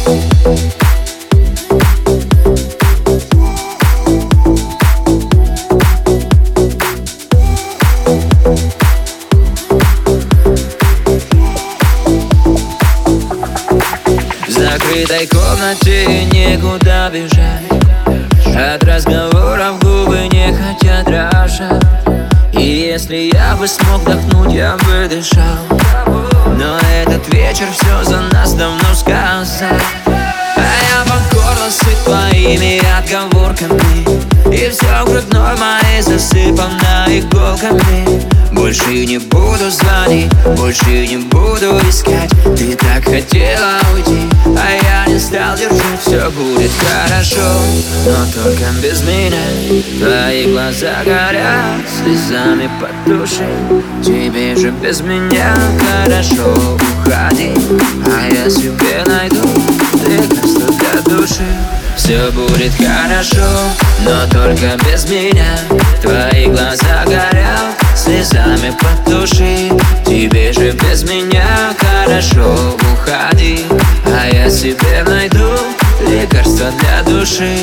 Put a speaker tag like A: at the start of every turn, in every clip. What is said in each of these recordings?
A: В закрытой комнате некуда бежать, от разговоров губы не хотят дрожать. И если я бы смог вдохнуть, я бы дышал. Но этот вечер все за нас давно сказал. А я по горло сыт твоими отговорками, и все грудной моей засыпано иголками. Больше не буду звонить, больше не буду искать. Ты так хотела уйти, а я не стал держать. Все будет хорошо, но только без меня. Твои глаза горят, слезами потуши. Тебе же без меня хорошо, уходи, а я себе найду лекарство для души. Все будет хорошо, но только без меня. Твои глаза горят, слезами потуши. Тебе же без меня хорошо, уходи, а я себе найду лекарство для души.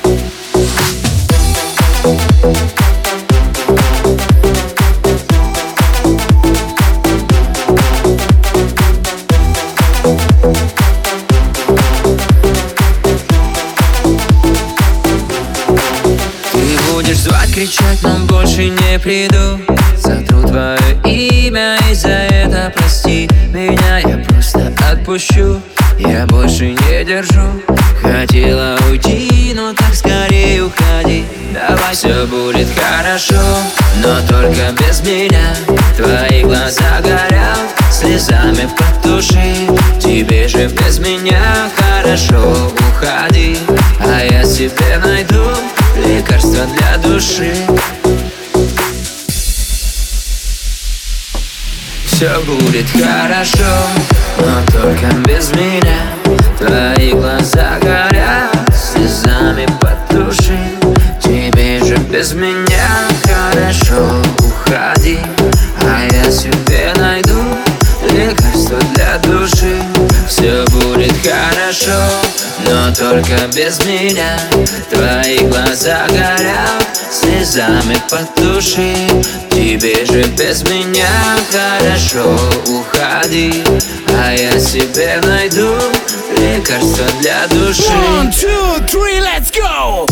A: Будешь звать, кричать, но больше не приду. Сотру твое имя, и за это прости меня. Я просто отпущу, я больше не держу. Хотела уйти, но так скорее уходи. Давай, все будет хорошо, но только без меня. Твои глаза горят, слезами потуши. Тебе же без меня хорошо, уходи, а я себе найду лекарство для души. Все будет хорошо, но только без меня. Твои глаза горят, слезами потуши. Тебе же без меня хорошо, уходи, а я себе найду лекарство для души. Все будет хорошо, но только без меня. Твои глаза горят, слезами потуши. Тебе же без меня хорошо, уходи, а я себе найду лекарство для души.
B: 1, 2, 3, let's go!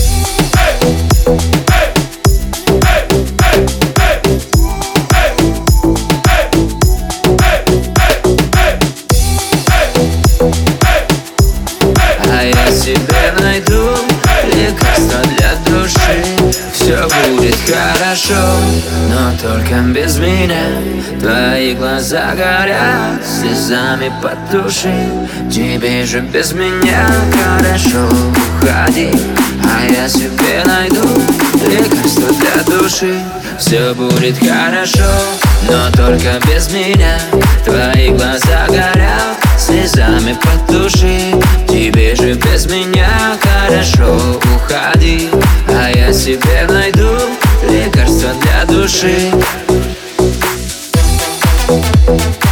A: А я себе найду лекарство для души. Все будет хорошо, но только без меня. Твои глаза горят, слезами потуши. Тебе же без меня хорошо, уходи, а я себе найду лекарство для души. Все будет хорошо, но только без меня. Твои глаза горят, слезами потуши. Тебе же без меня хорошо, уходи, а я себе найду лекарство для души.